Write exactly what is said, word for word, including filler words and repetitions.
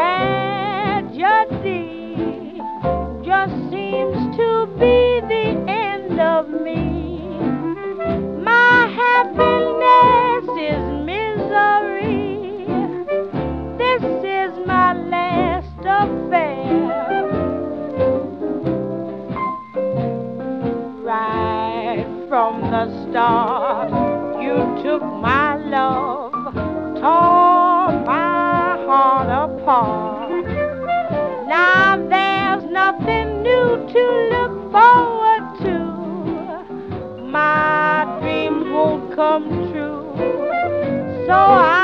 tragedy just seems to be the end of me. My happiness is misery. This is my last affair. Right from the start, you took my love, tore my heart apart. Now there's nothing new to look forward to. My dreams won't come true, so I